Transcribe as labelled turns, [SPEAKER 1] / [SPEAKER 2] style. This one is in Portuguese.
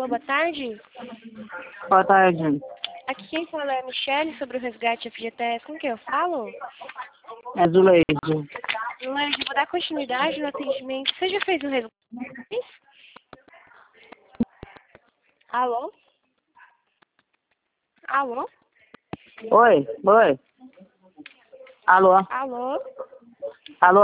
[SPEAKER 1] Alô, boa tarde.
[SPEAKER 2] Boa tarde.
[SPEAKER 1] Aqui quem fala é a Michelle sobre o resgate FGTS. Com quem eu falo?
[SPEAKER 2] É Zuleide.
[SPEAKER 1] Luiz, vou dar continuidade no atendimento. Você já fez o resgate? Alô? Alô?
[SPEAKER 2] Oi. Alô.
[SPEAKER 1] Alô?